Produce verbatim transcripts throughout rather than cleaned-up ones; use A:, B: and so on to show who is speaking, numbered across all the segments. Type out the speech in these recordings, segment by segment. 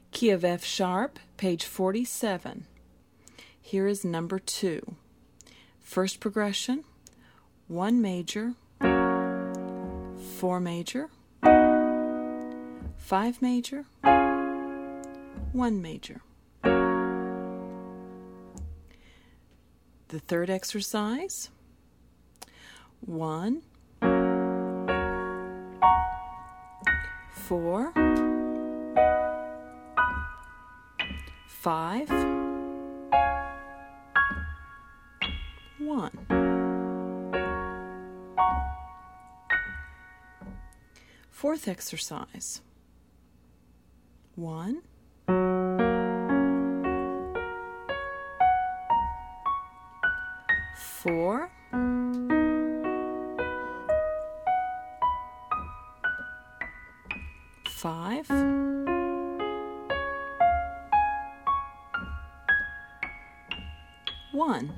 A: Key of F sharp, page forty-seven. Here is number two. First progression, one major, four major, five major, one major. The third exercise, one, four, five, one. Fourth exercise, one, four, five, one.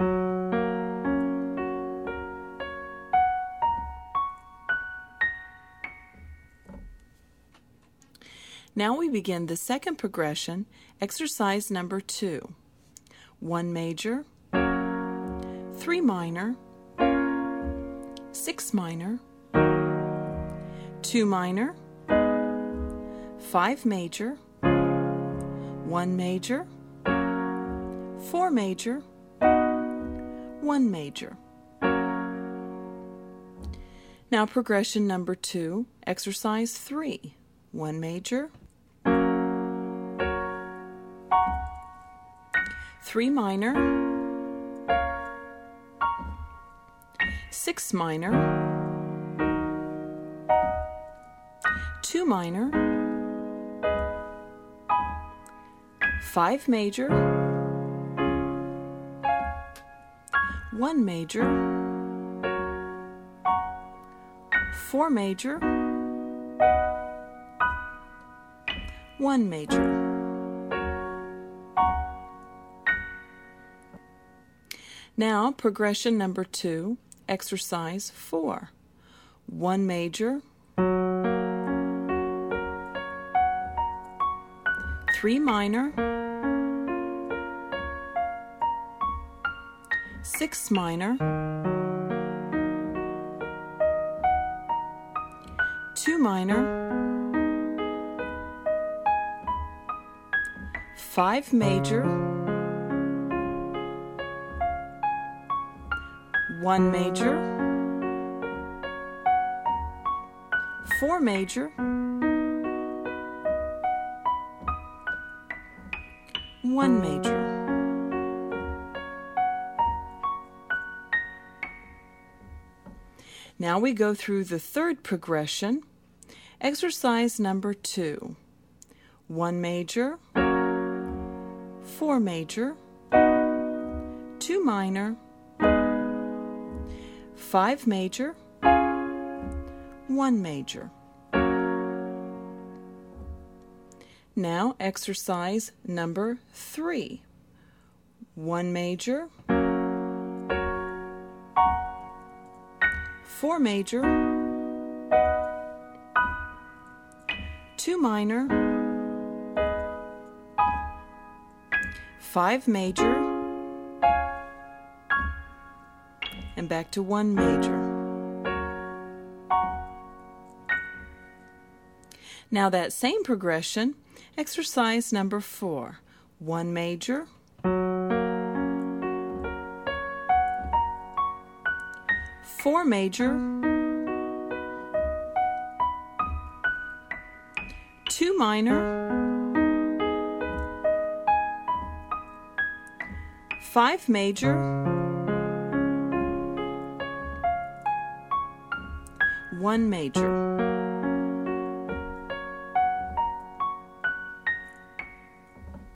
A: Now we begin the second progression, exercise number two. One major, three minor, six minor, two minor, five major, one major, four major, one major. Now progression number two, exercise three. One major, three minor, six minor, two minor, five major, one major, four major, one major. Now, progression number two, exercise four. One major, three minor, six minor, two minor, five major, one major, four major, one major. Now we go through the third progression, exercise number two. One major, four major, two minor, five major, one major. Now exercise number three. One major, four major, two minor, five major, and back to one major. Now that same progression, exercise number four. One major, four major, two minor, five major, one major.